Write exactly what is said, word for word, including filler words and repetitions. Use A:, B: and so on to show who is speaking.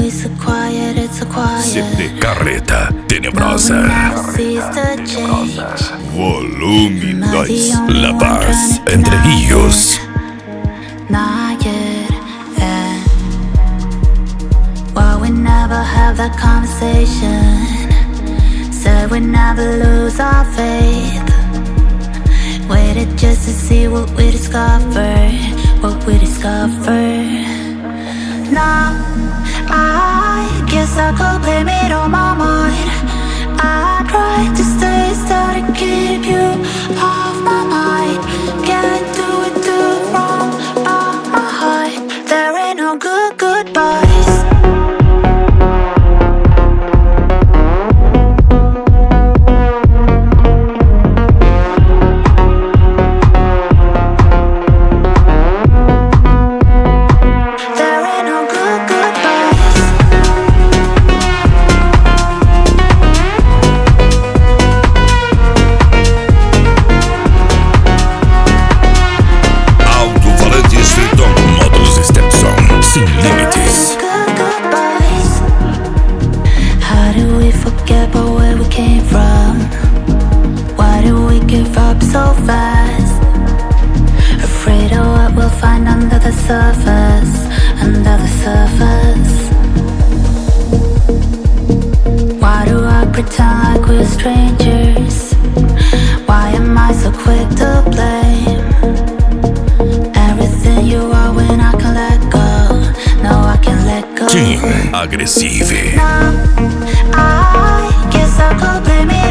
A: it's so quiet, it's so quiet.
B: C D Carreta Tenebrosa. Volume dois. La Paz, Entre Rios.
A: Not yet, yeah. Why we never have that conversation? Said we never lose our faith. Waited just to see what we discover, what we discover. Now, I guess I could blame it on my mind. I tried to stay still to keep you off my mind. Can't do it too wrong by my heart. There ain't no good goodbyes. So fast, afraid of what we'll find under the surface, under the surface. Why do I pretend like we're strangers? Why am I so quick to blame everything you are when I can let go? No, I can let go.
B: Team Aggressive.
A: Now, I guess I could blame it